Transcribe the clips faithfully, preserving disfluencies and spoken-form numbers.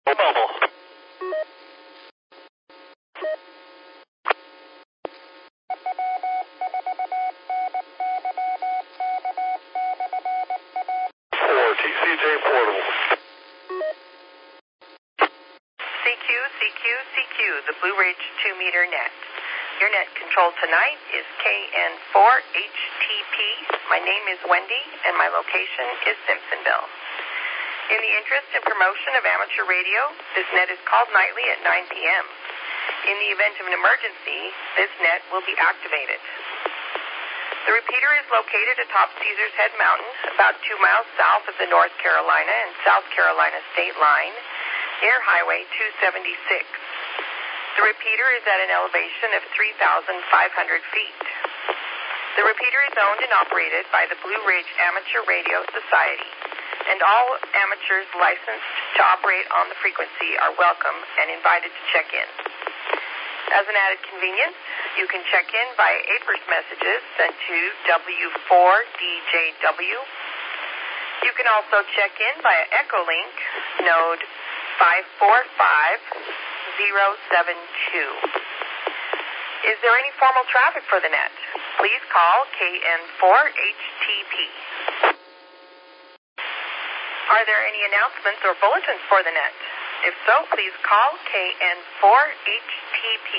bubble. Four, T C J portable. C Q, C Q, C Q, the Blue Ridge two meter net. Your net control tonight is K N four H T P. My name is Wendy, and my location is Simpsonville. In the interest and promotion of amateur radio, this net is called nightly at nine p m In the event of an emergency, this net will be activated. The repeater is located atop Caesars Head Mountain, about two miles south of the North Carolina and South Carolina state line, near Highway two seventy-six. The repeater is at an elevation of three thousand five hundred feet. The repeater is owned and operated by the Blue Ridge Amateur Radio Society, and all amateurs licensed to operate on the frequency are welcome and invited to check in. As an added convenience, you can check in by A P R S messages sent to W four D J W. You can also check in via Echolink, node five four five zero seven two. Is there any formal traffic for the net? Please call K N four H T P. Are there any announcements or bulletins for the net? If so, please call K N four H T P.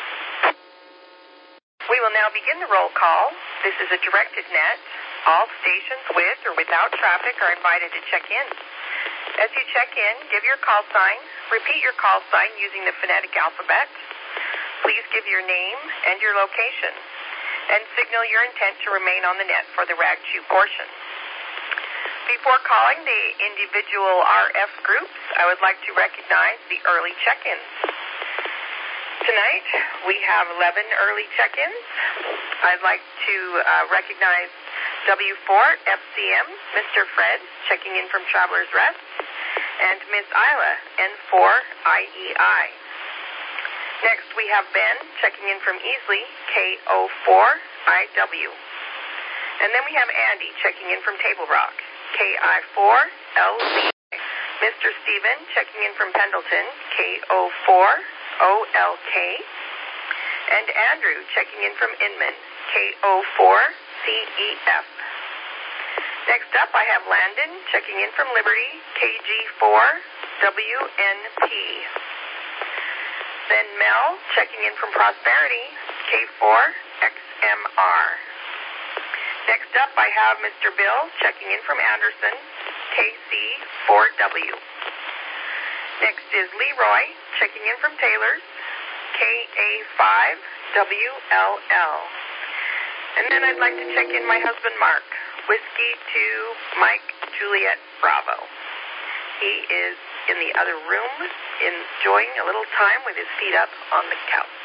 We will now begin the roll call. This is a directed net. All stations with or without traffic are invited to check in. As you check in, give your call sign, repeat your call sign using the phonetic alphabet. Please give your name and your location, and signal your intent to remain on the net for the RAGCHU portion. Before calling the individual R F groups, I would like to recognize the early check-ins. Tonight, we have eleven early check-ins. I'd like to uh, recognize W four F C M, Mister Fred, checking in from Traveler's Rest, and Miss Isla, N four I E I. Next, we have Ben, checking in from Easley, K O four I W. And then we have Andy, checking in from Table Rock, K I four L Z. Mister Stephen, checking in from Pendleton, K O four O L K. And Andrew, checking in from Inman, K O four C E F. Next up, I have Landon, checking in from Liberty, K G four W N P. Then Mel, checking in from Prosperity, K four X M R. Next up, I have Mister Bill, checking in from Anderson, K C four W. Next is Leroy, checking in from Taylor's, K A five W L L. And then I'd like to check in my husband, Mark, Whiskey two Mike Juliet Bravo. He is in the other room, enjoying a little time with his feet up on the couch.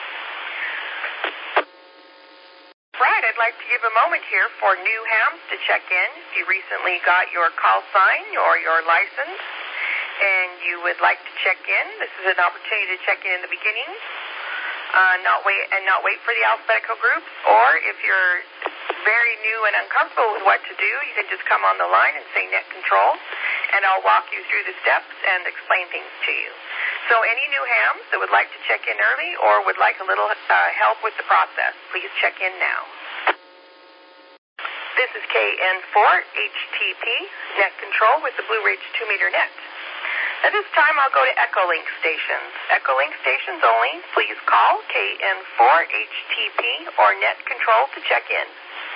Right, I'd like to give a moment here for new hams to check in. If you recently got your call sign or your license and you would like to check in, this is an opportunity to check in in the beginning, uh, not wait and not wait for the alphabetical groups. Or if you're very new and uncomfortable with what to do, you can just come on the line and say net control, and I'll walk you through the steps and explain things to you. So any new hams that would like to check in early or would like a little uh, help with the process, please check in now. This is K N four H T P, net control with the Blue Ridge two meter net. At this time, I'll go to Echolink stations. Echolink stations only, please call K N four H T P or net control to check in.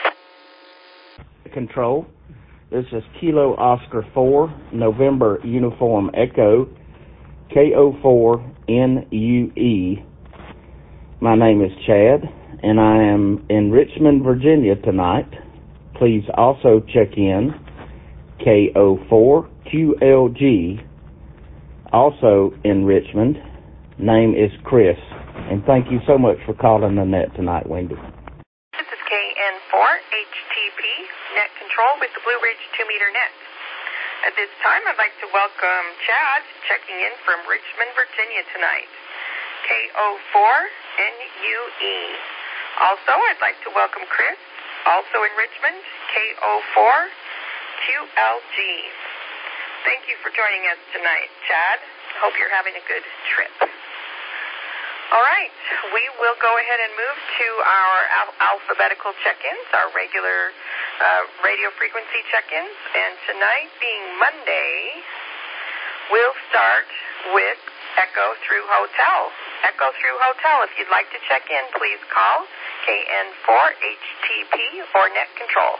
Control. This is Kilo Oscar four, November Uniform Echo, K O four N U E. My name is Chad, and I am in Richmond, Virginia tonight. Please also check in K O four Q L G, also in Richmond. Name is Chris, and thank you so much for calling the net tonight, Wendy. This is K N four H T P, net control with the Blue Ridge two meter net. At this time, I'd like to welcome Chad, checking in from Richmond, Virginia tonight, K O four N U E. Also, I'd like to welcome Chris, also in Richmond, K O four Q L G. Thank you for joining us tonight, Chad. hope you're having a good trip. All right, we will go ahead and move to our al- alphabetical check-ins, our regular uh, radio frequency check-ins. And tonight, being Monday, we'll start with Echo Through Hotel. Echo Through Hotel, if you'd like to check in, please call K N four H T P or Net Control.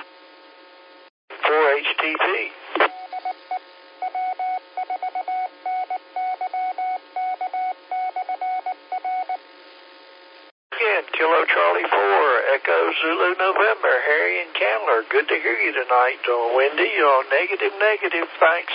four H T P. Again, Kilo Charlie four, Echo Zulu November, Harry and Candler. Good to hear you tonight. On windy, on negative, negative. Thanks.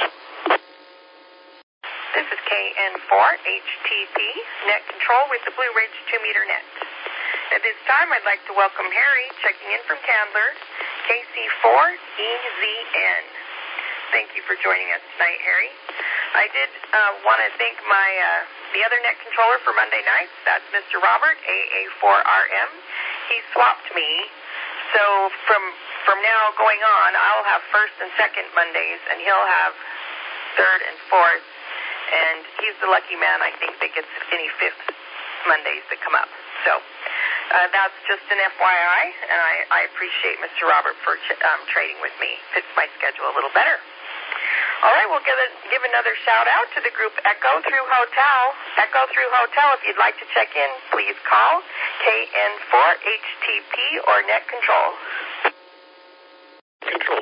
This is K N four H T P, Net Control with the Blue Ridge two meter net. At this time, I'd like to welcome Harry, checking in from Candler, K C four E Z N. Thank you for joining us tonight, Harry. I did uh, want to thank my uh, the other net controller for Monday nights. That's Mister Robert, A A four R M. He swapped me, so from from now going on, I'll have first and second Mondays, and he'll have third and fourth. And he's the lucky man, I think, that gets any fifth Mondays that come up. So uh, that's just an F Y I, and I, I appreciate Mister Robert for ch- um, trading with me. Fits my schedule a little better. All right, we'll give, a, give another shout-out to the group Echo Through Hotel. Echo Through Hotel, if you'd like to check in, please call K N four H T P or Net Control. Control.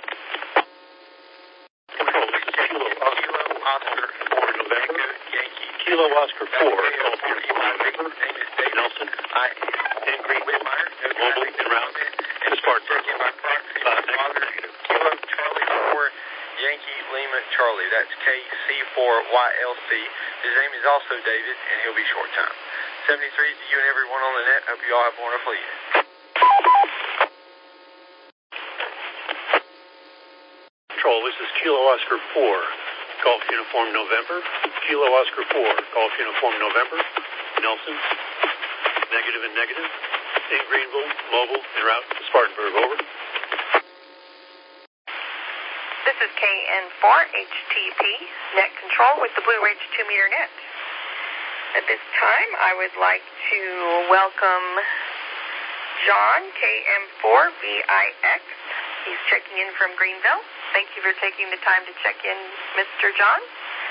Control. This is Kilo Oscar four November. Yankee. Kilo Oscar four. Nelson. I. And Green Whitmire. Mobile and round. And Spartanburg. Kilo Charlie four. Yankee Lima Charlie. That's K C four Y L C. His name is also David, and he'll be short time. seventy-three to you and everyone on the net. Hope you all have a wonderful evening. Control, this is Kilo Oscar four. Golf Uniform November. Kilo Oscar four. Golf Uniform November. Nelson. Negative and negative. In Greenville. Mobile en route to Spartanburg. Over. This is K N four H T P, Net Control with the Blue Ridge two meter net. At this time, I would like to welcome John, K M four B I X. He's checking in from Greenville. Thank you for taking the time to check in, Mister John.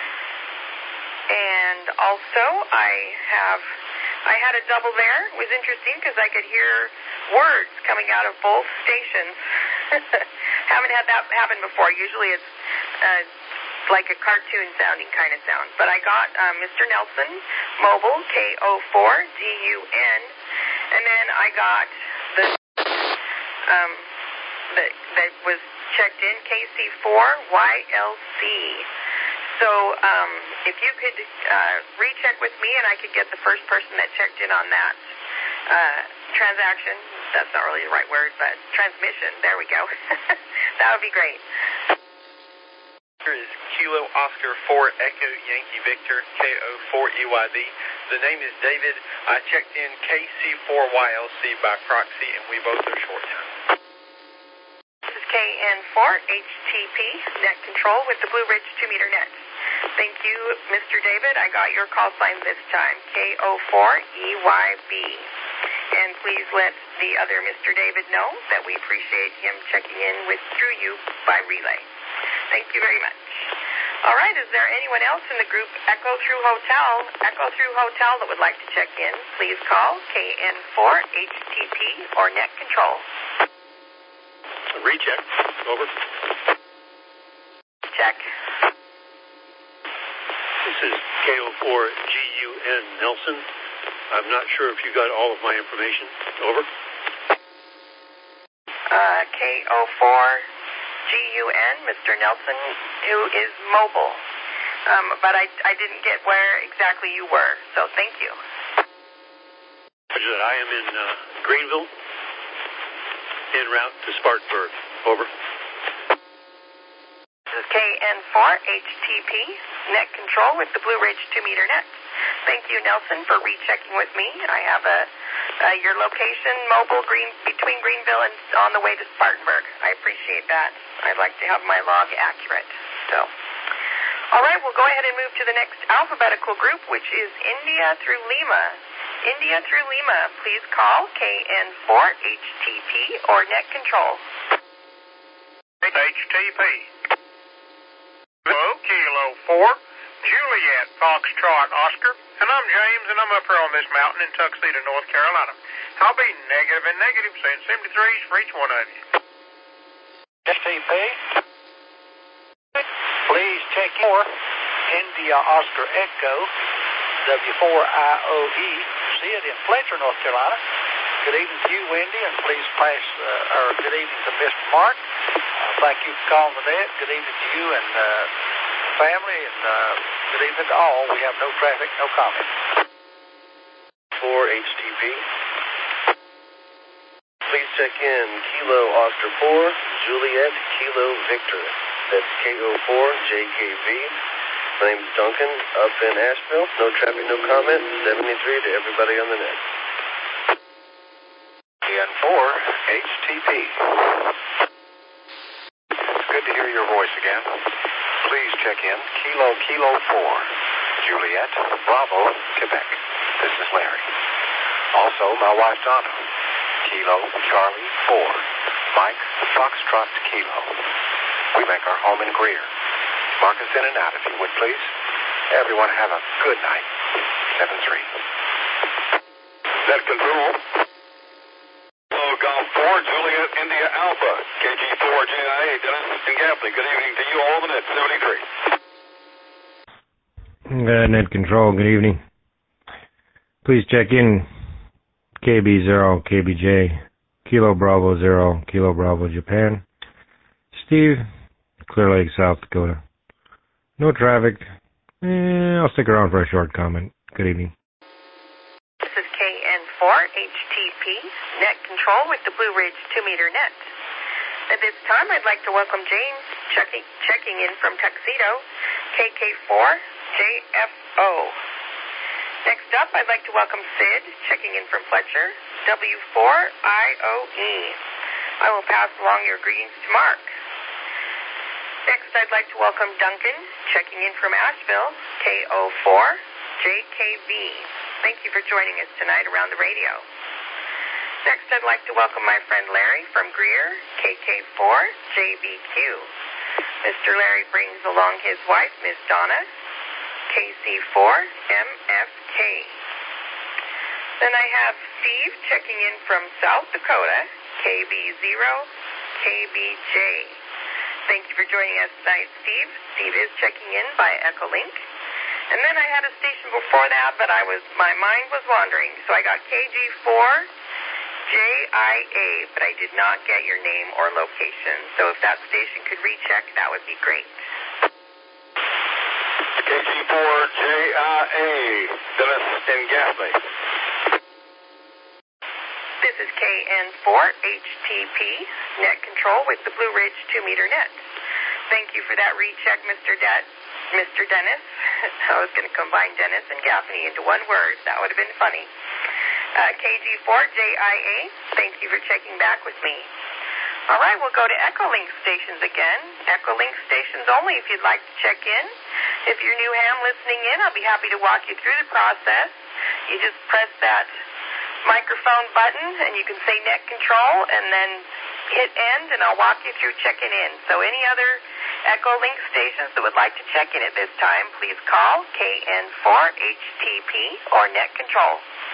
And also, I have, I had a double there. It was interesting because I could hear words coming out of both stations. Haven't had that happen before. Usually it's uh, like a cartoon sounding kind of sound. But I got uh, Mister Nelson, mobile, K O four G U N, and then I got the um, that, that was checked in, K C four Y L C. So um, if you could uh, recheck with me and I could get the first person that checked in on that uh, transaction, that's not really the right word, but transmission, there we go. That would be great. Here is Kilo Oscar four Echo Yankee Victor, K O four E Y V. The name is David. I checked in K C four Y L C by proxy, and we both are short time. This is K N four H T P, Net Control with the Blue Ridge two meter net. Thank you, Mister David. I got your call sign this time, K O four E Y B. And please let the other Mister David know that we appreciate him checking in with through you by relay. Thank you very much. All right, is there anyone else in the group Echo Through Hotel, Echo Through Hotel that would like to check in? Please call K N four H T P or Net Control. Recheck. Over. Check. This is K O four G U N Nelson. I'm not sure if you got all of my information. Over. Uh, K O four G U N, Mister Nelson, who is mobile. Um, but I, I didn't get where exactly you were, so thank you. Roger that. I am in uh, Greenville, en route to Spartanburg. Over. This is K N four H T P, Net Control with the Blue Ridge two meter net. Thank you, Nelson, for rechecking with me. I have a uh, your location, mobile, green between Greenville and on the way to Spartanburg. I appreciate that. I'd like to have my log accurate. So, All right, we'll go ahead and move to the next alphabetical group, which is India through Lima. India through Lima, please call K N four H T P or net control. H T P. Hello, Kilo four, Juliet, Foxtrot, Oscar, and I'm James, and I'm up here on this mountain in Tuxedo, North Carolina. I'll be negative and negative, saying seventy-threes for each one of you. S T P. Please check for India Oscar Echo W four I O E. See it in Fletcher, North Carolina. Good evening to you, Wendy, and please pass, uh, or good evening to Mister Mark. Uh, thank you for calling today. Good evening to you and uh, family, and uh, good evening to all. We have no traffic, no comment. four H T P. Please check in Kilo Oscar four, Juliet, Kilo Victor. That's K O four J K V. My name's Duncan, up in Asheville. No traffic, no comment. seventy-three to everybody on the net. K N four H T P. It's good to hear your voice again. Please check in Kilo Kilo four, Juliet, Bravo, Quebec. This is Larry. Also, my wife Donna. Kilo Charlie four, Mike Foxtrot Kilo. We make our home in Greer. Mark us in and out if you would, please. Everyone have a good night. seven three. Net control. Hello, Golf four, Juliet, India Alpha, K G four J I A, Dennis and Gaffney. Good evening to you all on the net, seventy-three. Uh, net control, good evening. Please check in K B zero, K B J, Kilo Bravo zero, Kilo Bravo Japan. Steve, Clear Lake, South Dakota. No traffic. Eh, I'll stick around for a short comment. Good evening. This is K N four H T P, net control with the Blue Ridge two meter net. At this time, I'd like to welcome James, checking, checking in from Tuxedo, K K four J F O. Next up, I'd like to welcome Sid, checking in from Fletcher, W four I O E. I will pass along your greetings to Mark. Next, I'd like to welcome Duncan, checking in from Asheville, K O four J K V. Thank you for joining us tonight around the radio. Next, I'd like to welcome my friend Larry from Greer, K K four J B Q. Mister Larry brings along his wife, Miss Donna, K C four M F K. Then I have Steve checking in from South Dakota, K B zero K B J. Thank you for joining us tonight, Steve. Steve is checking in by Echolink. And then I had a station before that, but I was my mind was wandering. So I got K G four J I A, but I did not get your name or location. So if that station could recheck, that would be great. K G four J I A, Dennis and Gaffney. This is K N four H T P, net control with the Blue Ridge two meter net. Thank you for that recheck, Mister Det, Mister Dennis. I was going to combine Dennis and Gaffney into one word. That would have been funny. Uh, K G four J I A, thank you for checking back with me. All right, we'll go to Echolink stations again. Echolink stations only if you'd like to check in. If you're new ham listening in, I'll be happy to walk you through the process. You just press that microphone button and you can say net control and then hit end and I'll walk you through checking in. So any other Echolink stations that would like to check in at this time, please call K N four H T P or net control.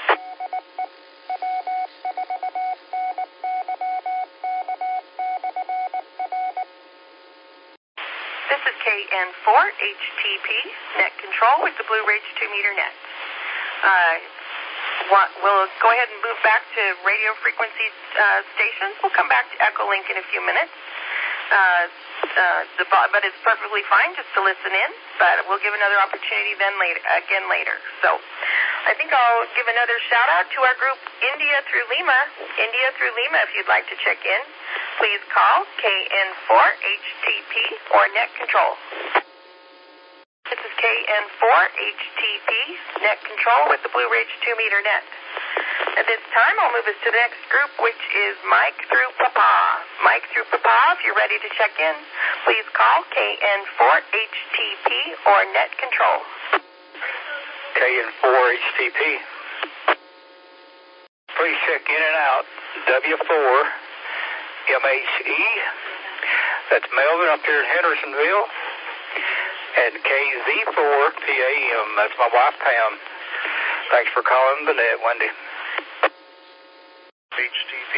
This is K N four H T P, net control with the Blue Ridge two meter net. Uh, We'll go ahead and move back to radio frequency uh, stations. We'll come back to Echolink in a few minutes. Uh, uh, the, but it's perfectly fine just to listen in, but we'll give another opportunity then later, again later. So I think I'll give another shout out to our group India through Lima. India through Lima, if you'd like to check in, please call K N four H T P or net control. This is K N four H T P, net control with the Blue Ridge two meter net. At this time, I'll move us to the next group, which is Mike through Papa. Mike through Papa, if you're ready to check in, please call K N four H T P or Net Control. K N four H T P. Please check in and out. W four M H E. That's Melvin up here in Hendersonville. And K Z four P A M. That's my wife, Pam. Thanks for calling the net, Wendy. H T P.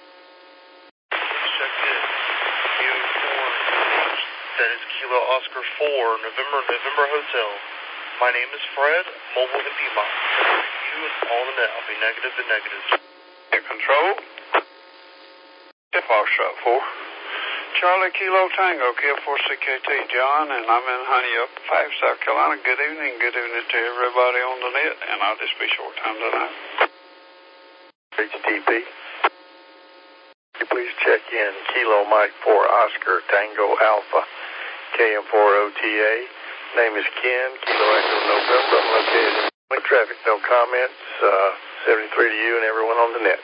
Check in. Kilo four. That is Kilo Oscar four, November, November Hotel. My name is Fred, mobile in Piedmont. You and all the net. I'll be negative to negative. Net control. Foxtrot four. Charlie Kilo Tango, K four C K T, John, and I'm in Honeyup, five, South Carolina. Good evening. Good evening to everybody on the net, and I'll just be short time tonight. H T P. Please check in Kilo Mike four Oscar Tango Alpha K M four O T A. Name is Ken, Kilo Echo November. I'm located in traffic, no comments. Uh, seventy-three to you and everyone on the net.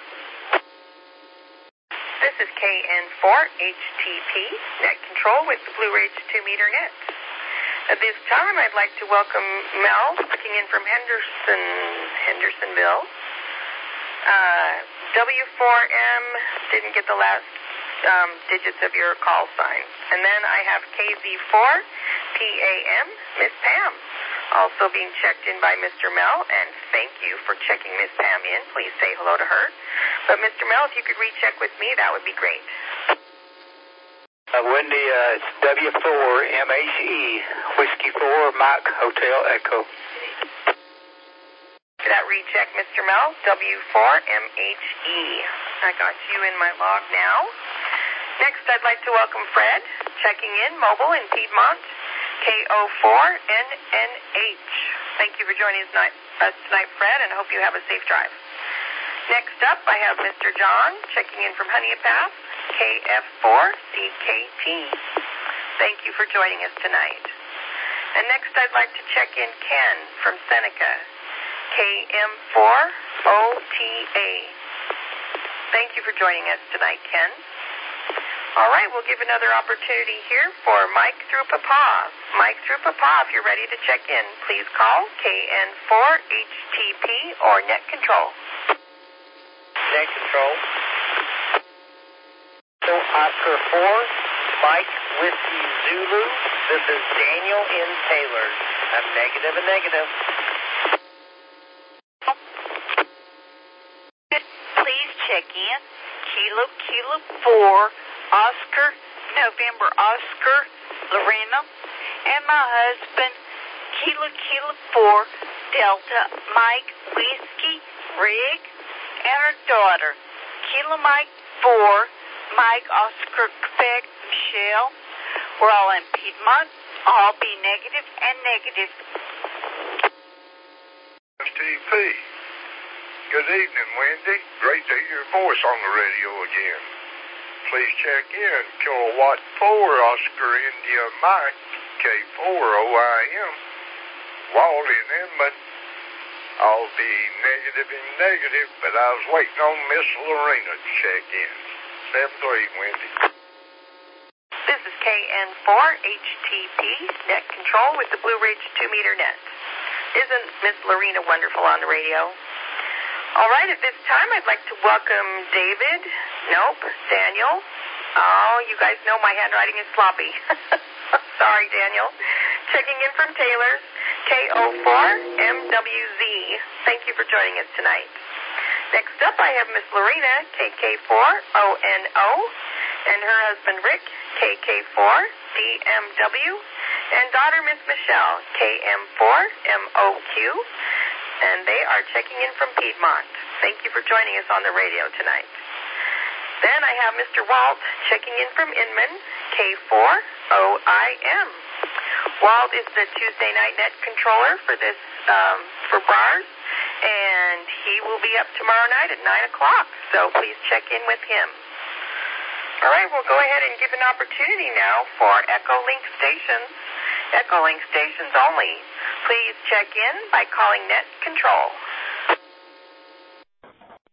This is K N four H T P, Net Control with the Blue Ridge two meter net. At this time, I'd like to welcome Mel, checking in from Henderson, Hendersonville. Uh, W four M, didn't get the last um, digits of your call sign. And then I have K Z four P A M, Miss Pam, also being checked in by Mister Mel, and thank you for checking Miss Pam in. Please say hello to her. But Mister Mel, if you could recheck with me, that would be great. Uh, Wendy, uh, it's W four M H E, Whiskey four Mike Hotel Echo. That recheck, Mister Mel, W four M H E. I got you in my log now. Next, I'd like to welcome Fred, checking in, mobile in Piedmont, K O four N N H. Thank you for joining us tonight, us tonight, Fred, and hope you have a safe drive. Next up, I have Mister John, checking in from Honeyup Pass, K F four C K T. Thank you for joining us tonight. And next, I'd like to check in Ken from Seneca, K M four O T A. Thank you for joining us tonight, Ken. All right, we'll give another opportunity here for Mike through Papa. Mike through Papa, if you're ready to check in, please call K N four H T P or Net Control. Net Control. So Oscar four, Mike Whiskey Zulu. This is Daniel in Taylor. I'm negative and negative. Please check in Kilo Kilo four Oscar November Oscar Lorena and my husband Kilo Kilo four Delta Mike Whiskey Rig and our daughter Kilo Mike four Mike Oscar Quebec Michelle. We're all in Piedmont. All be negative and negative. S T P. Good evening, Wendy. Great to hear your voice on the radio again. Please check in Kilowatt four Oscar India Mike K four O I M Walt in Inman. I'll be negative and negative, but I was waiting on Miss Lorena to check in. seven three, Wendy. This is K N four H T P, Net Control with the Blue Ridge two meter net. Isn't Miss Lorena wonderful on the radio? All right, at this time, I'd like to welcome David. Nope, Daniel. Oh, you guys know my handwriting is sloppy. Sorry, Daniel. Checking in from Taylor's, K O four M W Z. Thank you for joining us tonight. Next up, I have Miss Lorena, K K four O N O, and her husband, Rick, K K four D M W, and daughter, Miss Michelle, K M four M O Q. And they are checking in from Piedmont. Thank you for joining us on the radio tonight. Then I have Mister Walt checking in from Inman, K four O I M. Walt is the Tuesday night net controller for this, um, for B R A R S, and he will be up tomorrow night at nine o'clock, so please check in with him. All right, we'll go ahead and give an opportunity now for Echolink stations. Echolink stations only. Please check in by calling Net Control.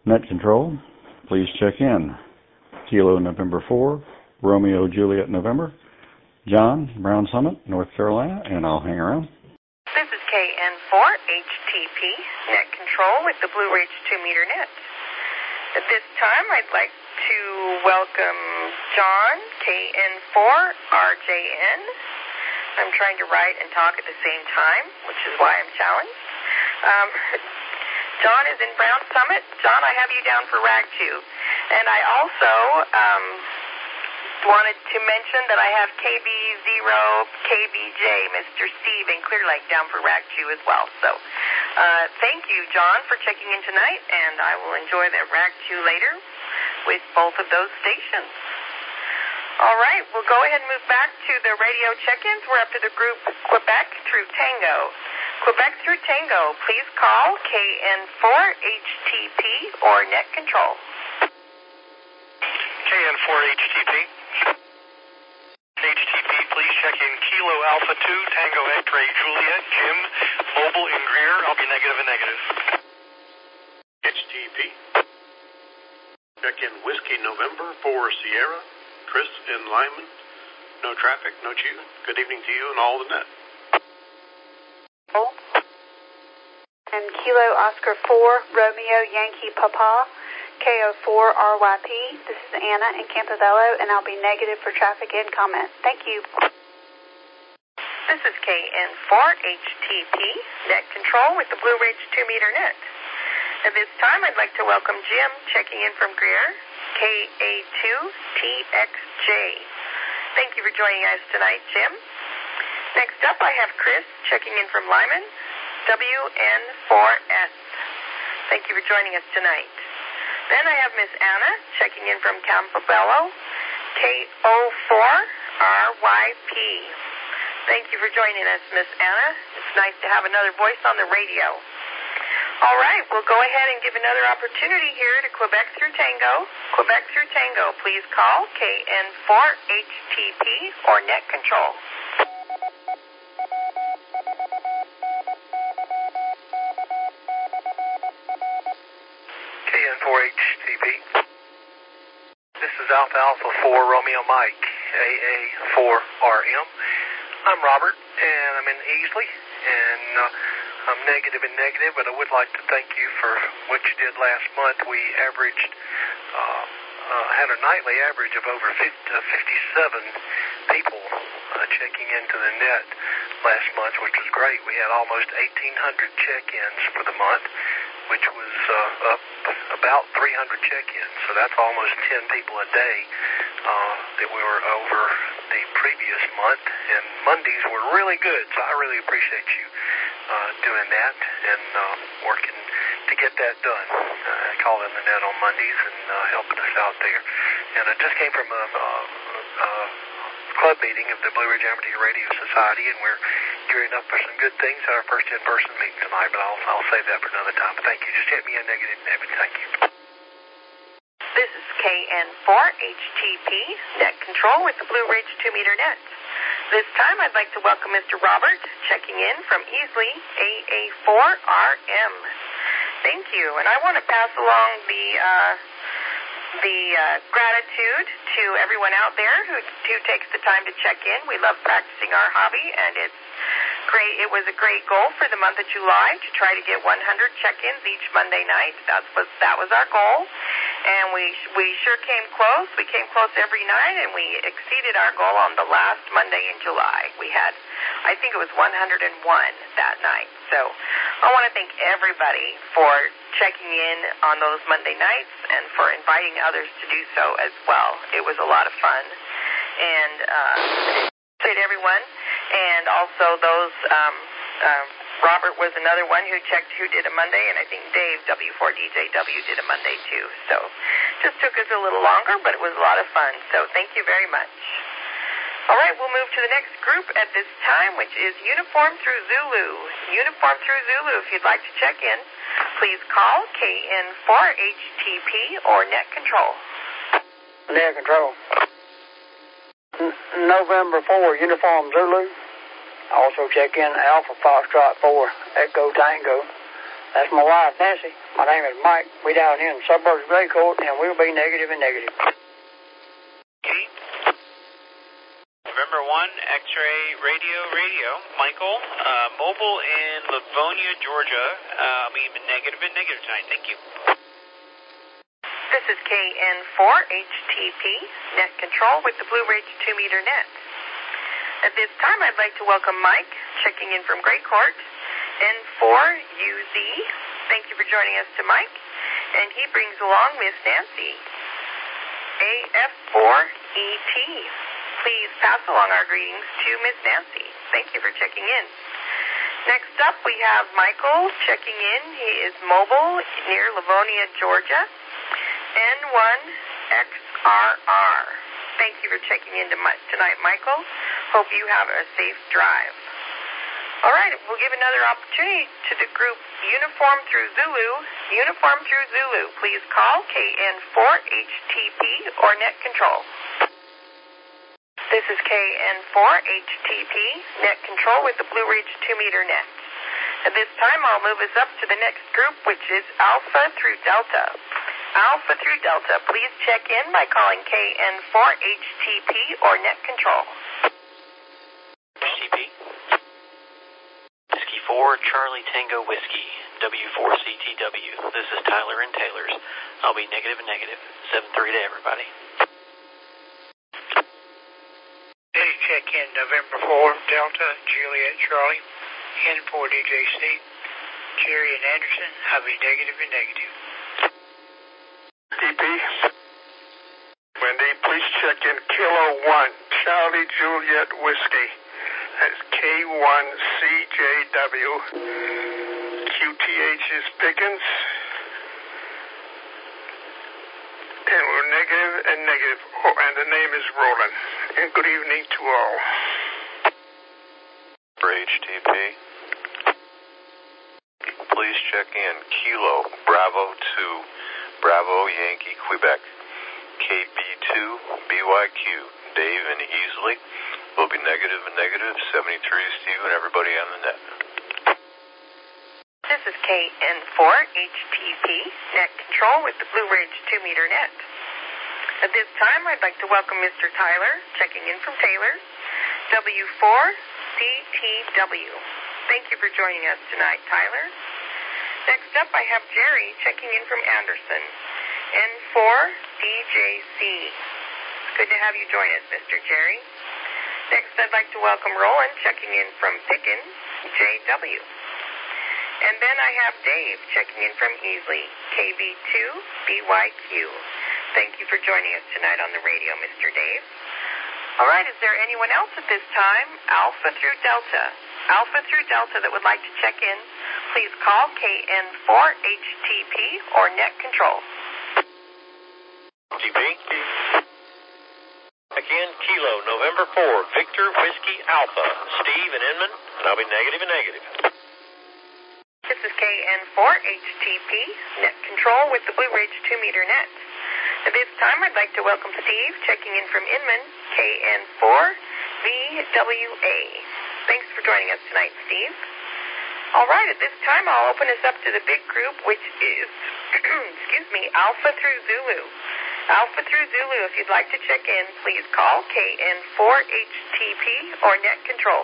Net Control, please check in. Kilo November four, Romeo Juliet November. John, Brown Summit, North Carolina, and I'll hang around. This is K N four H T P, Net Control with the Blue Ridge two meter net. At this time, I'd like to welcome John, K N four R J N. I'm trying to write and talk at the same time, which is why I'm challenged. Um, John is in Brown Summit. John, I have you down for Rag two. And I also um, wanted to mention that I have K B zero K B J, Mister Steve, in Clear Lake down for Rag two as well. So uh, thank you, John, for checking in tonight, and I will enjoy that Rag two later with both of those stations. All right, we'll go ahead and move back to the radio check-ins. We're up to the group Quebec through Tango. Quebec through Tango, please call K N four H T P or Net Control. K N four H T P. H T P, please check in Kilo Alpha two, Tango X-Ray Juliet, Jim, Mobile in Greer. I'll be negative and negative. H T P. Check in Whiskey November for Sierra, Chris in Lyman. No traffic, no chew. Good evening to you and all the net. And Kilo Oscar four, Romeo Yankee Papa, K O four R Y P. This is Anna in Campobello, and I'll be negative for traffic and comment. Thank you. This is K N four H T P, Net Control with the Blue Ridge two meter net. At this time, I'd like to welcome Jim, checking in from Greer, K A two T X J. Thank you for joining us tonight, Jim. Next up, I have Chris, checking in from Lyman, W N four S. Thank you for joining us tonight. Then I have Miss Anna, checking in from Campobello, K O four R Y P. Thank you for joining us, Miss Anna. It's nice to have another voice on the radio. All right, we'll go ahead and give another opportunity here to Quebec through Tango. Quebec through Tango, please call K N four H T P or Net Control. K N four H T P. This is Alpha Alpha four Romeo Mike, A A four R M. I'm Robert, and I'm in Easley, and uh, I'm negative and negative, but I would like to thank you for what you did last month. We averaged, uh, uh, had a nightly average of over fifty, uh, fifty-seven people uh, checking into the net last month, which was great. We had almost eighteen hundred check-ins for the month, which was uh, up about three hundred check-ins. So that's almost ten people a day uh, that we were over the previous month. And Mondays were really good, so I really appreciate you uh, doing that and uh, working to get that done. Uh, calling the net on Mondays and uh, helping us out there. And I just came from a, a, a club meeting of the Blue Ridge Amateur Radio Society, and we're gearing up for some good things at our first in-person meeting tonight, but I'll, I'll save that for another time. But thank you. Just hit me a negative, David. Thank you. This is K N four H T P, Net Control with the Blue Ridge two meter net. This time, I'd like to welcome Mister Robert, checking in from Easley, A A four R M. Thank you, and I want to pass along the uh, the uh, gratitude to everyone out there who, who takes the time to check in. We love practicing our hobby, and it's great. It was a great goal for the month of July to try to get one hundred check-ins each Monday night. That was that was our goal, and we we sure came close. We came close every night, and we exceeded our goal on the last Monday in July. We had, I think it was one hundred one that night. So I want to thank everybody for checking in on those Monday nights and for inviting others to do so as well. It was a lot of fun, and uh, to everyone. And also those, um, uh, Robert was another one who checked, who did a Monday, and I think Dave, W four D J W, did a Monday too. So just took us a little longer, but it was a lot of fun. So thank you very much. All right, we'll move to the next group at this time, which is Uniform Through Zulu. Uniform Through Zulu, if you'd like to check in, please call K N four H T P or Net Control. Net Control. N- November four, Uniform Zulu. Also check in Alpha Foxtrot four, Echo Tango. That's my wife, Nancy. My name is Mike. We down here in the suburbs of Greycourt, and we'll be negative and negative. Kate? November one, X-ray radio, radio. Michael, uh, mobile in Livonia, Georgia. Uh, I'll be negative and negative tonight. Thank you. This is K N four H T P, net control with the Blue Ridge two meter net. At this time, I'd like to welcome Mike, checking in from Greycourt. N four U Z, thank you for joining us to Mike. And he brings along Miss Nancy. A F four E T, please pass along our greetings to Miss Nancy. Thank you for checking in. Next up, we have Michael checking in. He is mobile near Livonia, Georgia. N one X R R. Thank you for checking in tonight, Michael. Hope you have a safe drive. All right, we'll give another opportunity to the group Uniform through Zulu. Uniform through Zulu, please call K N four H T P or net control. This is K N four H T P, net control with the Blue Ridge two meter net. At this time, I'll move us up to the next group, which is Alpha through Delta. Alpha through Delta, please check in by calling K N four H T P or net control. H T P. Whiskey four, Charlie Tango Whiskey, W four C T W. This is Tyler and Taylor's. I'll be negative and negative. seven three to everybody. This is check in November four, Delta, Juliet, Charlie, N four D J C, Jerry and Anderson. I'll be negative and negative. T P. Wendy, please check in Kilo one, Charlie Juliet Whiskey. That's K one C J W. Q T H is Pickens. And we're negative and negative. Oh, and the name is Roland. And good evening to all. For H T P. Please check in Kilo Bravo two, Bravo Yankee Quebec. K B two B Y Q, Dave and Easley. Will be negative and negative, seventy-three to you and everybody on the net. This is K N four H T P, net control with the Blue Ridge two meter net. At this time, I'd like to welcome Mister Tyler, checking in from Taylor, W four C T W. Thank you for joining us tonight, Tyler. Next up, I have Jerry checking in from Anderson, N four D J C. Good to have you join us, Mister Jerry. Next, I'd like to welcome Roland checking in from Pickens, J W. And then I have Dave checking in from Easley, K B two B Y Q. Thank you for joining us tonight on the radio, Mister Dave. All right, is there anyone else at this time, Alpha through Delta? Alpha through Delta that would like to check in, please call K N four H T P or net control. H T P. Again, Kilo, November four, Victor Whiskey Alpha, Steve and Inman, and I'll be negative and negative. This is K N four H T P, net control with the Blue Ridge two meter net. At this time, I'd like to welcome Steve, checking in from Inman, K N four V W A. Thanks for joining us tonight, Steve. All right, at this time, I'll open us up to the big group, which is, excuse me, Alpha through Zulu. Alpha through Zulu, if you'd like to check in, please call K N four H T P or net control.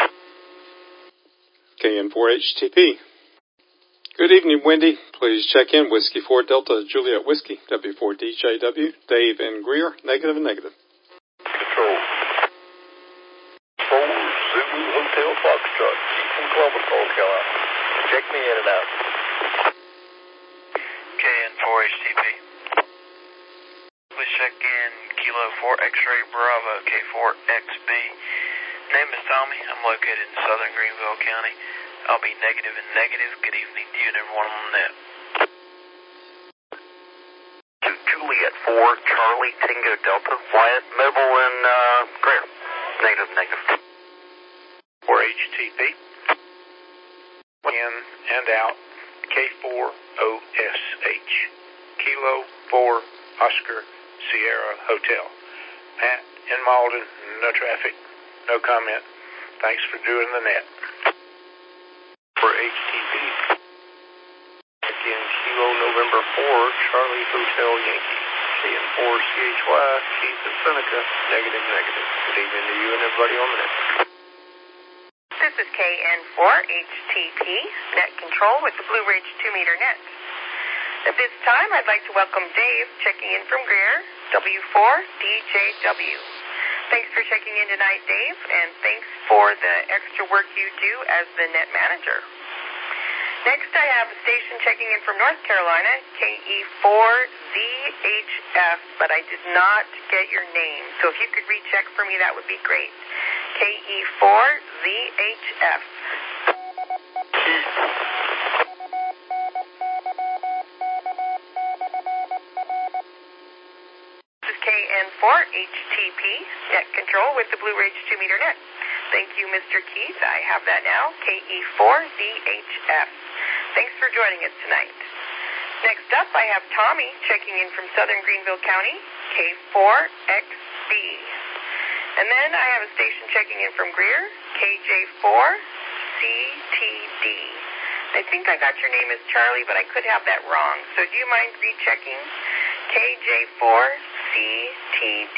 K N four H T P. Good evening, Wendy. Please check in Whiskey four Delta Juliet Whiskey, W four D J W, Dave and Greer, negative and negative. Control. four Zulu Hotel Foxtrot, Eastern Columbus, North Carolina. Check me in and out. K N four H T P. Please check in Kilo four X-ray Bravo, K four X B. Name is Tommy. I'm located in southern Greenville County. I'll be negative and negative. Good evening to you and everyone on the net. To Juliet four, Charlie Tango Delta, Wyatt, mobile in uh, Greer. Negative, negative. For H T P. In and out, K four O S H. Kilo four Oscar Sierra Hotel. Pat in Malden, no traffic, no comment. Thanks for doing the net. For H T P. N Kilo November four, Charlie Hotel Yankee. K N four C H Y, Keith at Seneca, negative, negative. Good evening to you and everybody on the net. This is K N four H T P, net control with the Blue Ridge two meter net. At this time, I'd like to welcome Dave, checking in from Greer, W four D J W. Thanks for checking in tonight, Dave, and thanks for the extra work you do as the net manager. Next, I have a station checking in from North Carolina, K E four Z H F, but I did not get your name. So if you could recheck for me, that would be great. K E four Z H F. This is K N four H T P, net control with the Blue Ridge two meter net. Thank you, Mister Keith. I have that now, K E four Z H F. Thanks for joining us tonight. Next up, I have Tommy checking in from Southern Greenville County, K four X B. And then I have a station checking in from Greer, K J four C T D. I think I got your name as Charlie, but I could have that wrong. So do you mind rechecking? K J four C T D.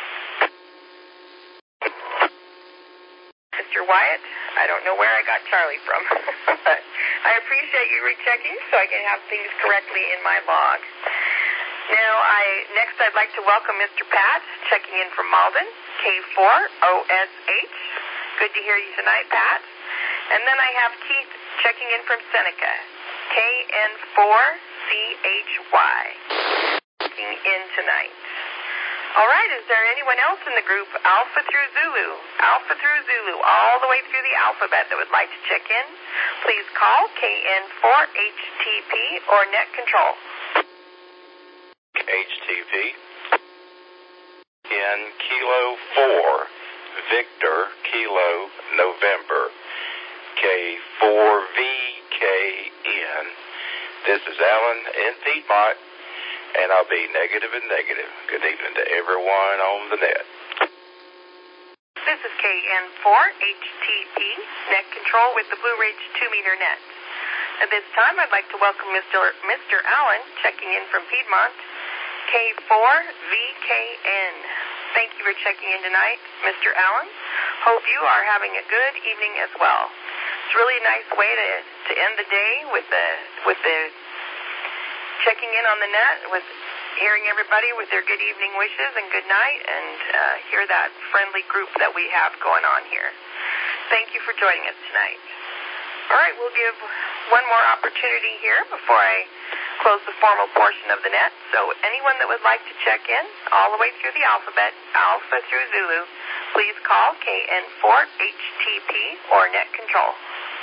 Mister Wyatt, I don't know where I got Charlie from, but I appreciate you rechecking so I can have things correctly in my log. Now, I next I'd like to welcome Mister Pat, checking in from Malden, K four O S H. Good to hear you tonight, Pat. And then I have Keith checking in from Seneca, K N four C H Y, checking in tonight. All right, is there anyone else in the group, Alpha through Zulu, Alpha through Zulu, all the way through the alphabet that would like to check in? Please call K N four H T P or net control. H T P. In Kilo four, Victor, Kilo, November, K four V K N. This is Alan in Piedmont, and I'll be negative and negative. Good evening to everyone on the net. This is K N four H T P, net control with the Blue Ridge two meter net. At this time, I'd like to welcome Mister Mister Allen, checking in from Piedmont, K four V K N. Thank you for checking in tonight, Mister Allen. Hope you are having a good evening as well. It's really a nice way to, to end the day with the with the checking in on the net, with hearing everybody with their good evening wishes and good night, and uh, hear that friendly group that we have going on here. Thank you for joining us tonight. All right, we'll give one more opportunity here before I close the formal portion of the net. So anyone that would like to check in all the way through the alphabet, Alpha through Zulu, please call K N four H T P or net control.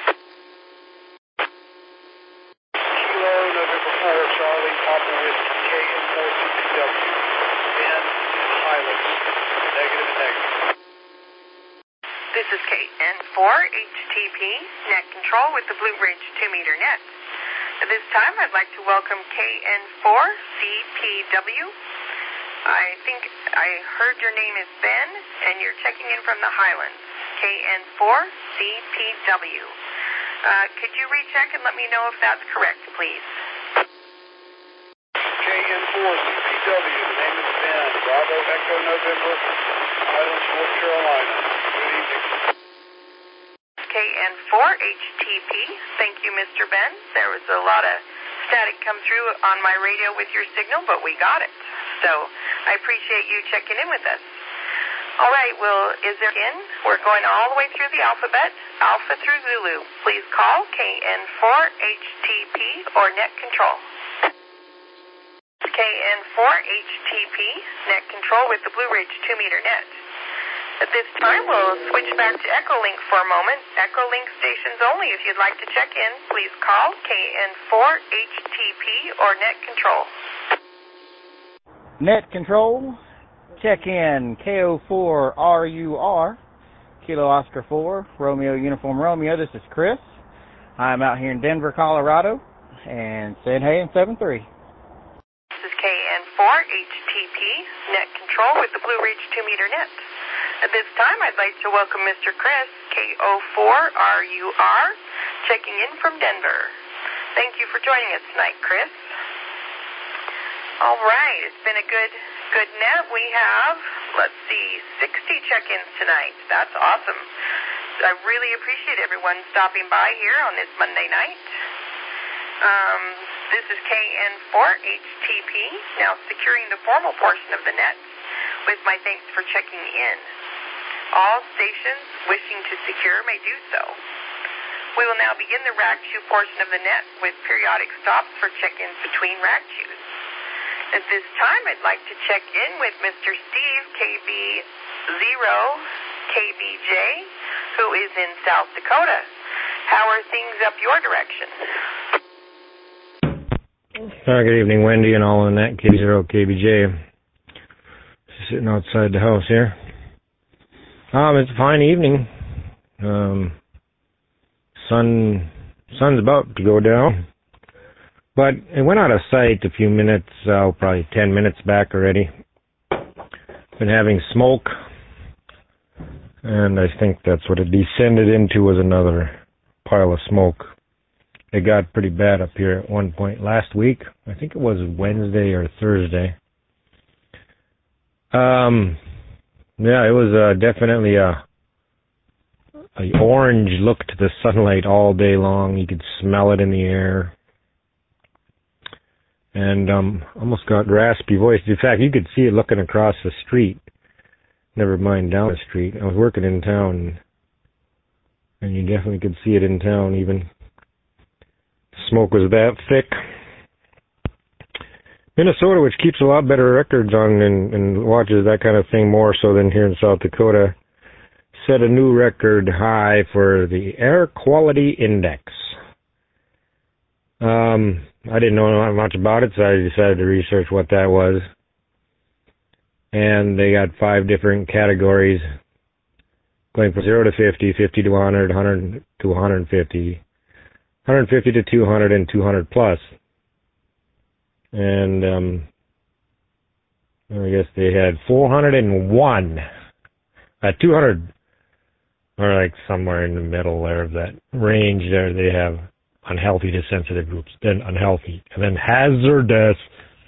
Kilo November four, Charlie, Papa Whiskey, K N four C T W, Ben Highlands, negative and negative. This is K N four H T P, net control with the Blue Ridge two meter net. At this time, I'd like to welcome K N four C P W. I think I heard your name is Ben, and you're checking in from the Highlands, K N four C P W. Uh, could you recheck and let me know if that's correct, please? K N four C P W, the name is Ben, Bravo Echo November, Highlands, North Carolina. Good evening. K N four H T P, thank you, Mister Ben. There was a lot of static come through on my radio with your signal, but we got it. So I appreciate you checking in with us. All right, well, is there in? We're going all the way through the alphabet, Alpha through Zulu. Please call K N four H T P or net control. K N four H T P, net control with the Blue Ridge two meter net. At this time, we'll switch back to Echolink for a moment. Echolink stations only. If you'd like to check in, please call K N four H T P or net control. Net control, check in K O four R U R, Kilo Oscar four, Romeo Uniform Romeo. This is Chris. I'm out here in Denver, Colorado, and saying hey in seven three. This is K N four H T P, net control with the Blue Ridge two meter net. At this time, I'd like to welcome Mister Chris, K O four R U R, checking in from Denver. Thank you for joining us tonight, Chris. All right, it's been a good good net. We have, let's see, sixty check-ins tonight. That's awesome. I really appreciate everyone stopping by here on this Monday night. Um, this is K N four H T P, now securing the formal portion of the net with my thanks for checking in. All stations wishing to secure may do so. We will now begin the rack chew portion of the net with periodic stops for check-ins between rack chews. At this time, I'd like to check in with Mister Steve, K B zero K B J, who is in South Dakota. How are things up your direction? Uh, good evening, Wendy, and all on that K B zero K B J. Sitting outside the house here. Um, it's a fine evening. Um, sun, sun's about to go down, but it went out of sight a few minutes, uh, probably ten minutes back already. Been having smoke, and I think that's what it descended into, was another pile of smoke. It got pretty bad up here at one point last week. I think it was Wednesday or Thursday. Um, yeah, it was uh, definitely a, a orange look to the sunlight all day long. You could smell it in the air. And um, almost got raspy voice. In fact, you could see it looking across the street. Never mind down the street. I was working in town, and you definitely could see it in town even. Smoke was that thick. Minnesota, which keeps a lot better records on and, and watches that kind of thing more so than here in South Dakota, set a new record high for the Air Quality Index. Um, I didn't know much about it, so I decided to research what that was. And they got five different categories, going from zero to fifty, fifty to one hundred, one hundred to one hundred fifty, one hundred fifty to two hundred, and two hundred plus. And um, I guess they had four hundred one. At two hundred, or like somewhere in the middle there of that range there, they have unhealthy to sensitive groups, then unhealthy, and then hazardous.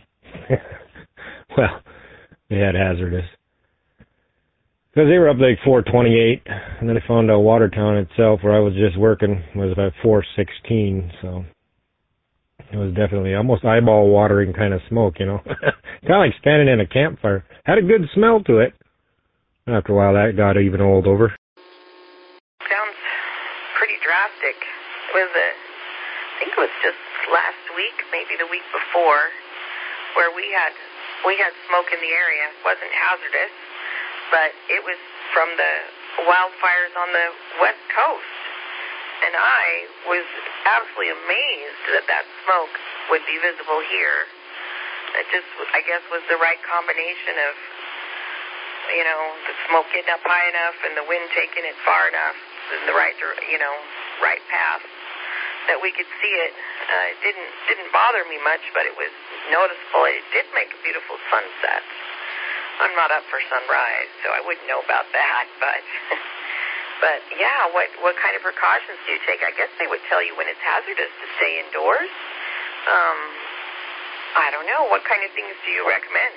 Well, they had hazardous. Because they were up like four twenty-eight, and then I found out Watertown itself, where I was just working, was about four sixteen, so it was definitely almost eyeball-watering kind of smoke, you know. Kind of like standing in a campfire. Had a good smell to it. After a while, that got even old over. Sounds pretty drastic. It was a, I think it was just last week, maybe the week before, where we had we had smoke in the area. It wasn't hazardous, but it was from the wildfires on the West Coast. And I was absolutely amazed that that smoke would be visible here. It just, I guess, was the right combination of, you know, the smoke getting up high enough and the wind taking it far enough in the right, you know, right path that we could see it. Uh, it didn't didn't bother me much, but it was noticeable. It did make a beautiful sunset. I'm not up for sunrise, so I wouldn't know about that, but... But, yeah, what, what kind of precautions do you take? I guess they would tell you when it's hazardous to stay indoors. Um, I don't know. What kind of things do you recommend?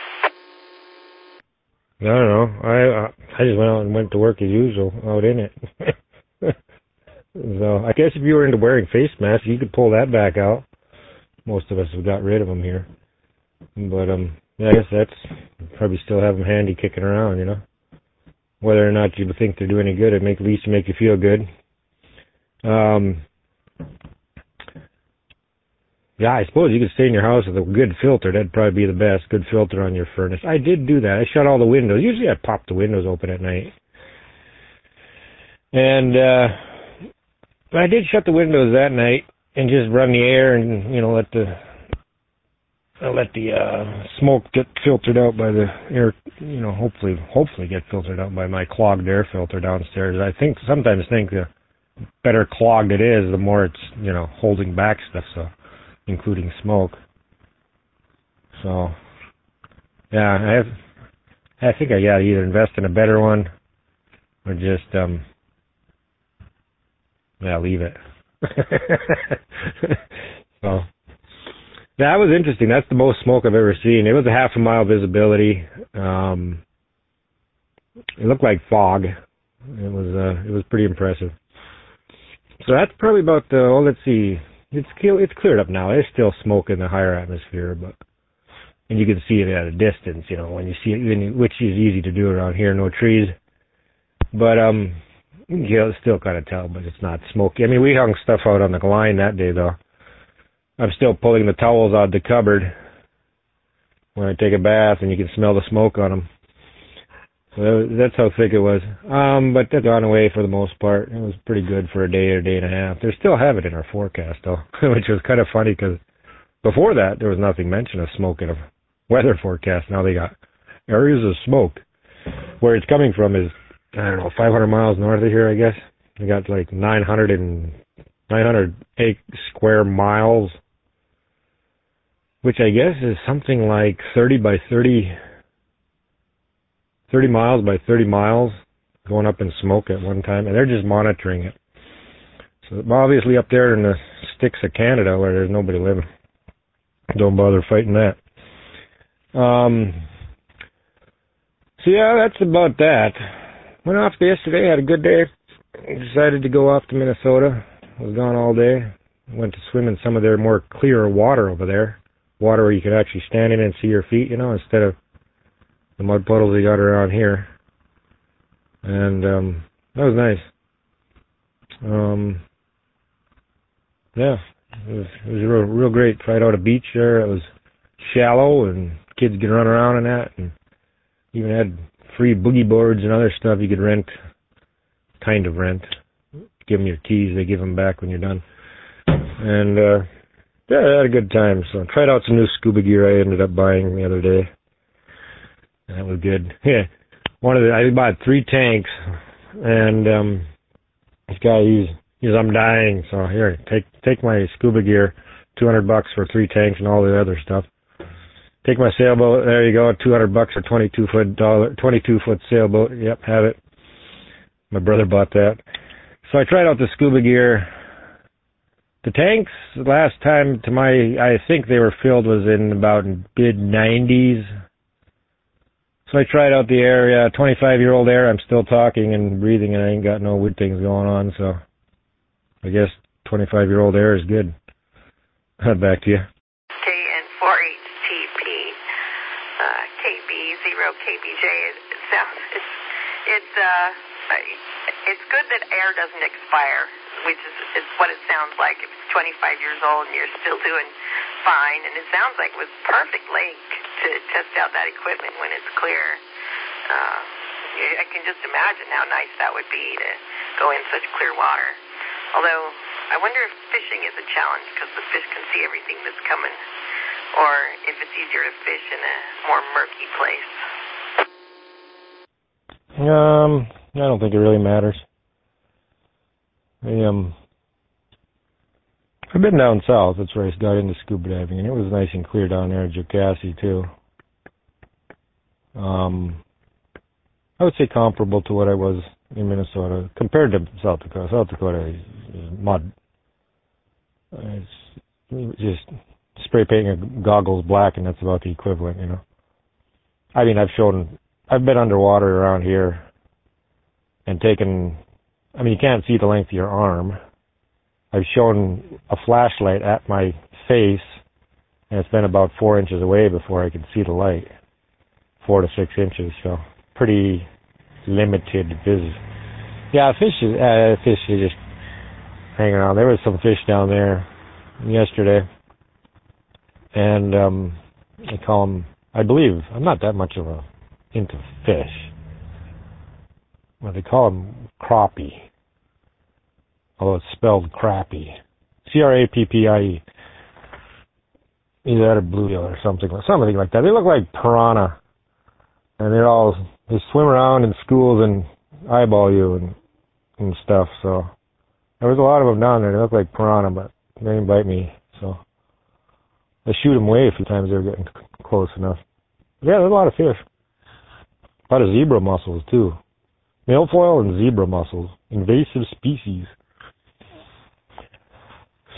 I don't know. I I just went out and went to work as usual, out in it. So I guess if you were into wearing face masks, you could pull that back out. Most of us have got rid of them here. But, um, yeah, I guess that's, probably still have them handy kicking around, you know. Whether or not you think they're doing any good, it make at least make you feel good. Um, yeah, I suppose you could stay in your house with a good filter. That'd probably be the best. Good filter on your furnace. I did do that. I shut all the windows. Usually I pop the windows open at night. And uh, I did shut the windows that night and just run the air and, you know, let the I'll let the uh, smoke get filtered out by the air, you know, hopefully hopefully get filtered out by my clogged air filter downstairs. I think sometimes think the better clogged it is, the more it's, you know, holding back stuff, so including smoke. So, yeah, I have, I think I gotta either invest in a better one or just, um, yeah, leave it. So that was interesting. That's the most smoke I've ever seen. It was a half a mile visibility. Um, it looked like fog. It was uh, it was pretty impressive. So that's probably about the. Oh, let's see. It's it's cleared up now. There's still smoke in the higher atmosphere, but and you can see it at a distance. You know, when you see it, which is easy to do around here. No trees, but um, you can still kind of tell, but it's not smoky. I mean, we hung stuff out on the line that day though. I'm still pulling the towels out of the cupboard when I take a bath, and you can smell the smoke on them. So that's how thick it was. Um, but that's gone away for the most part. It was pretty good for a day or a day and a half. They still have it in our forecast, though, which was kind of funny because before that, there was nothing mentioned of smoke in a weather forecast. Now they got areas of smoke. Where it's coming from is, I don't know, five hundred miles north of here, I guess. They got like nine hundred and nine hundred eight square miles, which I guess is something like thirty by thirty, thirty miles by thirty miles going up in smoke at one time, and they're just monitoring it. So obviously up there in the sticks of Canada where there's nobody living, don't bother fighting that. Um, so yeah, that's about that. Went off yesterday, had a good day. Decided to go off to Minnesota. I was gone all day. Went to swim in some of their more clearer water over there. Water where you can actually stand in and see your feet, you know, instead of the mud puddles they got around here. And um, that was nice. Um, yeah, it was, it was real, real great. Tried out a beach there. It was shallow and kids could run around in that. And even had free boogie boards and other stuff you could rent, kind of rent. Give them your keys. They give them back when you're done. And uh, yeah, I had a good time. So I tried out some new scuba gear I ended up buying the other day. That was good. Yeah, one of the I bought three tanks, and um, this guy he's he's I'm dying. So here, take take my scuba gear, two hundred bucks for three tanks and all the other stuff. Take my sailboat. There you go, two hundred bucks for twenty-two foot dollar, twenty-two foot sailboat. Yep, have it. My brother bought that. So I tried out the scuba gear. The tanks last time to my I think they were filled was in about mid nineties. So I tried out the area, twenty-five year old air. I'm still talking and breathing, and I ain't got no weird things going on. So I guess twenty-five year old air is good. Back to you. K N four H T P, uh, K B zero K B J. It sounds it's it's uh it's good that air doesn't expire, which is it's what it sounds like. If it's twenty-five years old and you're still doing fine, and it sounds like it was perfect lake to test out that equipment when it's clear. Uh, I can just imagine how nice that would be to go in such clear water. Although, I wonder if fishing is a challenge because the fish can see everything that's coming, or if it's easier to fish in a more murky place. Um, I don't think it really matters. I, um, I've been down south. That's where I got into scuba diving, and it was nice and clear down there at Jocassee, too. Um, I would say comparable to what I was in Minnesota compared to South Dakota. South Dakota is, is mud. It's just spray painting goggles black, and that's about the equivalent, you know. I mean, I've shown, I've been underwater around here and taken, I mean, you can't see the length of your arm. I've shown a flashlight at my face, and it's been about four inches away before I could see the light. Four to six inches, so pretty limited vision. Yeah, fish is, uh, fish is just hanging around. There was some fish down there yesterday, and um, I call them, I believe, I'm not that much of a into fish. Well, they call them crappie. Although it's spelled crappie. C R A P P I E. Either that or bluegill or something, something like that. They look like piranha. And they're all, they swim around in schools and eyeball you and, and stuff. So there was a lot of them down there. They look like piranha, but they didn't bite me. So I shoot them away a few times. They were getting close enough. Yeah, there's a lot of fish. A lot of zebra mussels, too. Milfoil and zebra mussels. Invasive species.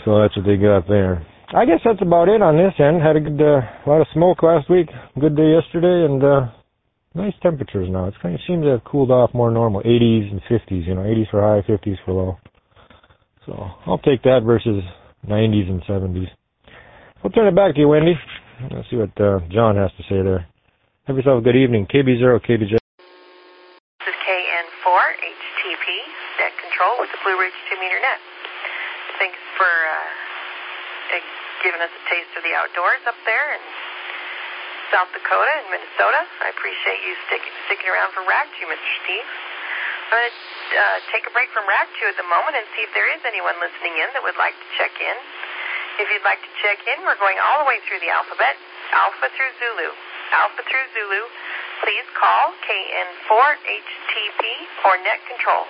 So that's what they got there. I guess that's about it on this end. Had a good, uh, lot of smoke last week. Good day yesterday, and uh, nice temperatures now. It kind of seems to have cooled off more normal. eighties and fifties, you know, eighties for high, fifties for low. So I'll take that versus nineties and seventies. I'll turn it back to you, Wendy. Let's see what uh, John has to say there. Have yourself a good evening. K B zero, K B J. This is K N four, H T P, net control with the Blue Ridge two meter net. Thanks for uh, giving us a taste of the outdoors up there in South Dakota and Minnesota. I appreciate you stick, sticking around for Rack two, Mister Steve. I'm going to uh, take a break from Rack two at the moment and see if there is anyone listening in that would like to check in. If you'd like to check in, we're going all the way through the alphabet, Alpha through Zulu. Alpha through Zulu, please call K N four H T P for net control.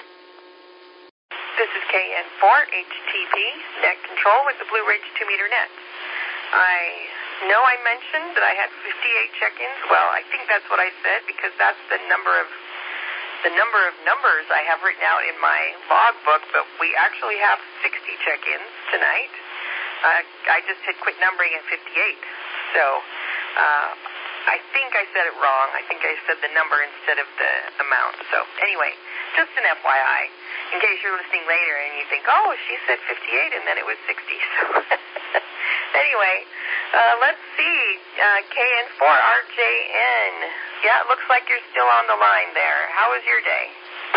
This is K N four H T P, net control with the Blue Ridge two meter net. I know I mentioned that I had fifty-eight check-ins. Well, I think that's what I said because that's the number of the number of numbers I have written out in my logbook, but we actually have sixty check-ins tonight. Uh, I just had quit numbering at fifty-eight. So, uh, I think I said it wrong. I think I said the number instead of the amount. So, anyway, just an F Y I, in case you're listening later and you think, oh, she said fifty-eight and then it was sixty. So, anyway, uh, let's see. Uh, K N four R J N. Yeah, it looks like you're still on the line there. How was your day?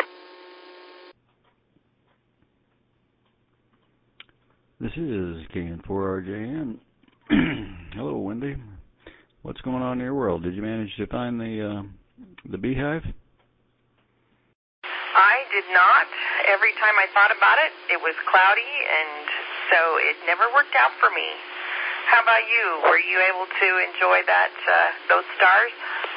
This is K N four R J N. Hello, Wendy. What's going on in your world? Did you manage to find the uh, the beehive? I did not. Every time I thought about it, it was cloudy, and so it never worked out for me. How about you? Were you able to enjoy that uh, those stars?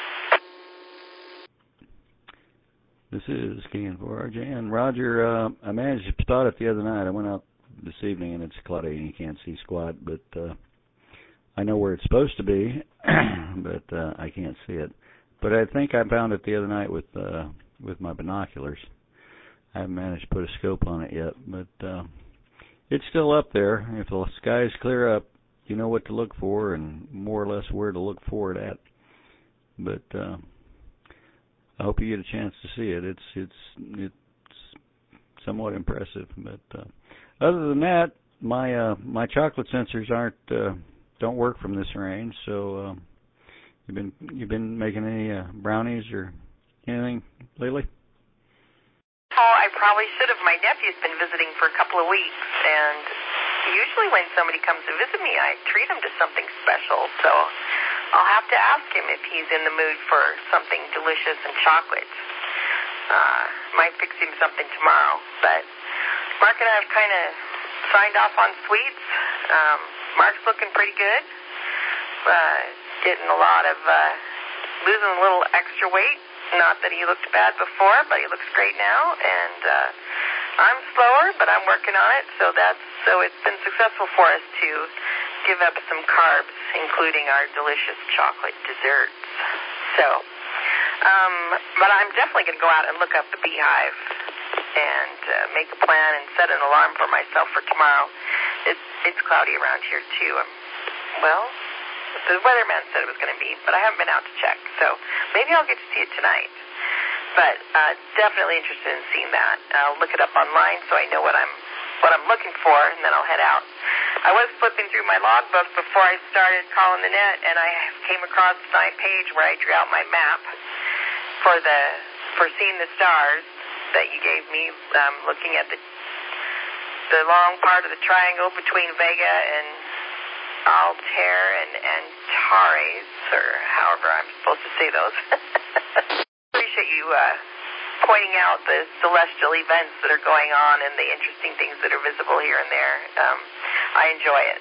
This is K N four R J N. Roger, uh, I managed to spot it the other night. I went out this evening, and it's cloudy, and you can't see squat, but uh, I know where it's supposed to be, but uh, I can't see it. But I think I found it the other night with uh, with my binoculars. I haven't managed to put a scope on it yet, but uh, it's still up there. If the skies clear up, you know what to look for and more or less where to look for it at. But uh, I hope you get a chance to see it. It's it's it's somewhat impressive. But uh, other than that, my uh, my chocolate sensors aren't uh, don't work from this range. So uh, you've been you've been making any uh, brownies or anything lately? Oh, I probably should have. My nephew's been visiting for a couple of weeks, and usually when somebody comes to visit me, I treat him to something special. So I'll have to ask him if he's in the mood for something delicious and chocolate. Uh, might fix him something tomorrow. But Mark and I have kind of signed off on sweets. Um, Mark's looking pretty good. Uh, getting a lot of, uh, losing a little extra weight. Not that he looked bad before, but he looks great now. And uh, I'm slower, but I'm working on it. So that's so it's been successful for us to give up some carbs, including our delicious chocolate desserts. So, um, but I'm definitely going to go out and look up the beehive and uh, make a plan and set an alarm for myself for tomorrow. It's it's cloudy around here too. Um, well. The weatherman said it was going to be, but I haven't been out to check, so maybe I'll get to see it tonight. But uh, definitely interested in seeing that. I'll look it up online so I know what I'm what I'm looking for, and then I'll head out. I was flipping through my logbook before I started calling the net, and I came across my page where I drew out my map for the for seeing the stars that you gave me. Um, looking at the the long part of the triangle between Vega and Altair and Antares, or however I'm supposed to say those. Appreciate you uh, pointing out the celestial events that are going on and the interesting things that are visible here and there. Um, I enjoy it.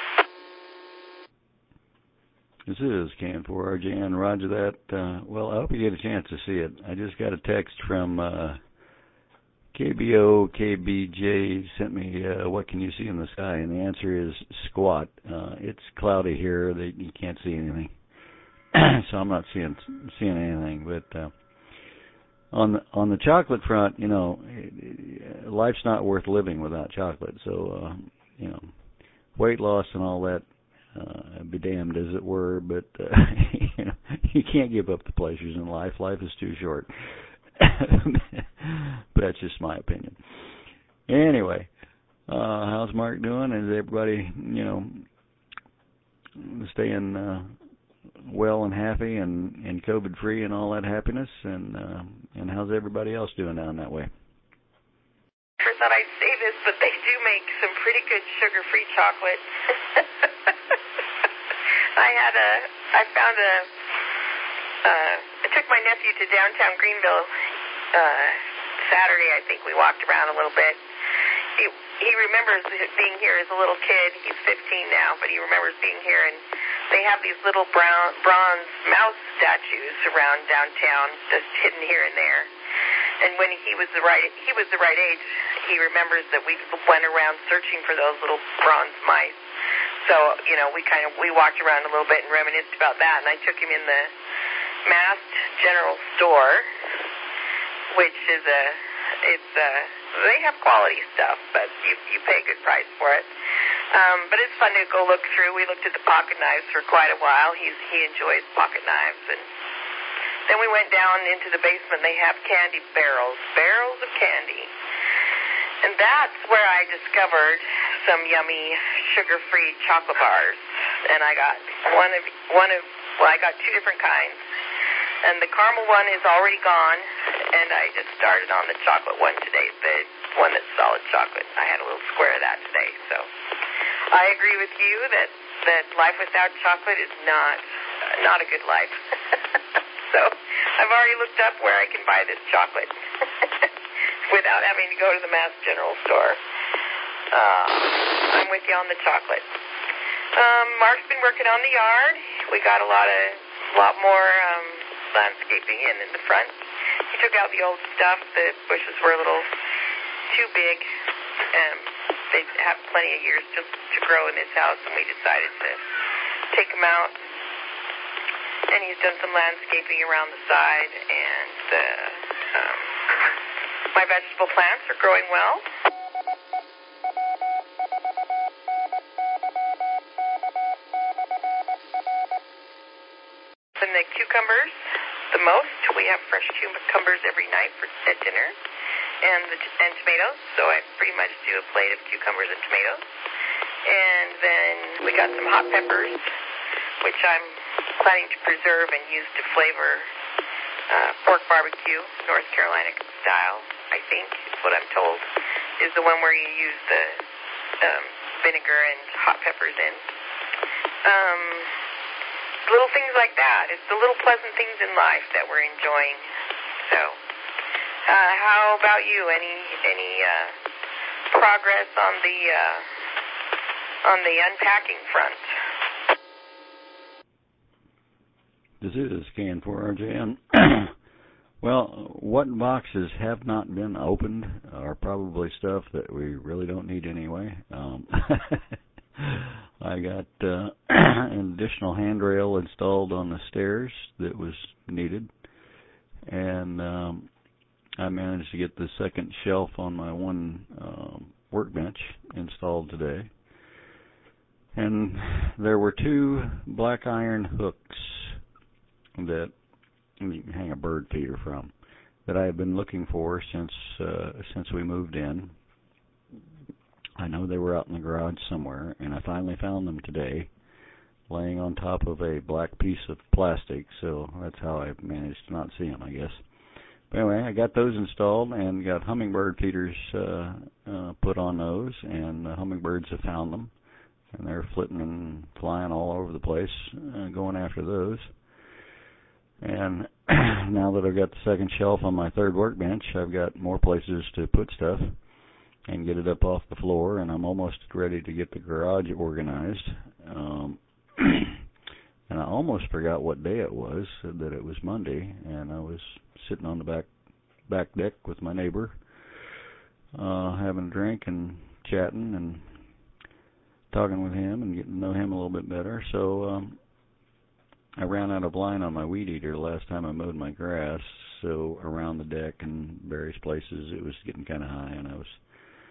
This is K N four R J N. Roger that. Uh, well, I hope you get a chance to see it. I just got a text from uh, K B O K B J sent me, uh, what can you see in the sky? And the answer is squat. Uh, it's cloudy here. They, you can't see anything. So I'm not seeing seeing anything. But uh, on the, on the chocolate front, you know, life's not worth living without chocolate. So uh, you know, weight loss and all that, uh, be damned as it were, but uh, you know, you can't give up the pleasures in life. Life is too short. But that's just my opinion. Anyway, uh, how's Mark doing? Is everybody, you know, staying uh, well and happy and, and COVID free and all that happiness? And uh, and how's everybody else doing down that way? I thought I'd say this, but they do make some pretty good sugar-free chocolate. I had a, I found a, uh, I took my nephew to downtown Greenville uh, Saturday. I think we walked around a little bit. He he remembers being here as a little kid. He's fifteen now, but he remembers being here. And they have these little brown bronze mouse statues around downtown, just hidden here and there. And when he was the right he was the right age, he remembers that we went around searching for those little bronze mice. So, you know, we kind of we walked around a little bit and reminisced about that. And I took him in the Mast General Store, which is a it's a they have quality stuff, but you you pay a good price for it. Um, but it's fun to go look through. We looked at the pocket knives for quite a while. He's he enjoys pocket knives. And then we went down into the basement. They have candy barrels, barrels of candy. And that's where I discovered some yummy sugar-free chocolate bars. And I got one of one of well, I got two different kinds. And the caramel one is already gone, and I just started on the chocolate one today, the one that's solid chocolate. I had a little square of that today. So I agree with you that, that life without chocolate is not not a good life. So I've already looked up where I can buy this chocolate without having to go to the Mass General Store. Uh, I'm with you on the chocolate. Um, Mark's been working on the yard. We got a lot of lot more um, landscaping in in the front. He took out the old stuff. The bushes were a little too big. Um, they have plenty of years to, to grow in this house, and we decided to take them out. And he's done some landscaping around the side, and uh, um, my vegetable plants are growing well. And the cucumbers, the most. We have fresh cucumbers every night for at dinner, and the and tomatoes. So I pretty much do a plate of cucumbers and tomatoes. And then we got some hot peppers, which I'm planning to preserve and use to flavor uh, pork barbecue, North Carolina style, I think, is what I'm told, is the one where you use the um, vinegar and hot peppers in. Um, little things like that. It's the little pleasant things in life that we're enjoying. So, uh, how about you? Any any uh, progress on the uh, on the unpacking front? This is Scan for R J N. Well, what boxes have not been opened are probably stuff that we really don't need anyway. Um, I got uh, an additional handrail installed on the stairs that was needed, and um, I managed to get the second shelf on my one um, workbench installed today. And there were two black iron hooks that you can hang a bird feeder from that I have been looking for since uh, since we moved in. I know they were out in the garage somewhere, and I finally found them today, laying on top of a black piece of plastic, so that's how I managed to not see them, I guess. But anyway, I got those installed and got hummingbird feeders uh, uh, put on those, and the hummingbirds have found them, and they're flitting and flying all over the place, uh, going after those. And now that I've got the second shelf on my third workbench, I've got more places to put stuff and get it up off the floor, and I'm almost ready to get the garage organized. Um, and I almost forgot what day it was, that it was Monday, and I was sitting on the back back deck with my neighbor, uh, having a drink and chatting and talking with him and getting to know him a little bit better. So um, I ran out of line on my weed eater last time I mowed my grass, so around the deck and various places it was getting kind of high, and I was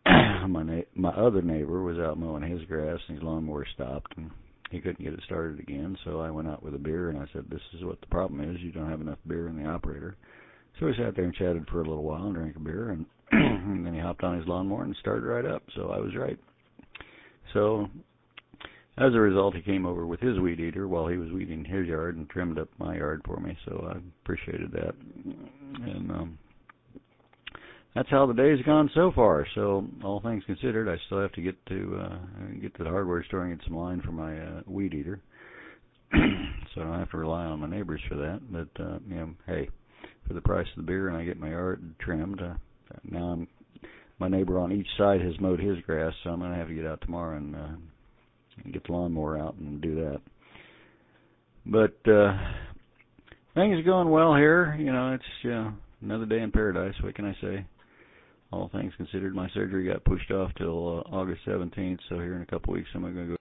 my na- my other neighbor was out mowing his grass, and his lawnmower stopped, and he couldn't get it started again. So I went out with a beer, and I said, "This is what the problem is. You don't have enough beer in the operator." So we sat there and chatted for a little while and drank a beer, and, and then he hopped on his lawnmower and started right up. So I was right. So as a result, he came over with his weed eater while he was weeding his yard and trimmed up my yard for me. So I appreciated that. And um, that's how the day's gone so far. So all things considered, I still have to get to uh, get to the hardware store and get some line for my uh, weed eater. So I don't have to rely on my neighbors for that. But uh, you know, hey, for the price of the beer, and I get my yard trimmed. Uh, now I'm, my neighbor on each side has mowed his grass, so I'm going to have to get out tomorrow and, uh, and get the lawnmower out and do that. But uh, things are going well here. You know, it's you know, another day in paradise. What can I say? All things considered, my surgery got pushed off till uh, August seventeenth, so here in a couple weeks I'm going to go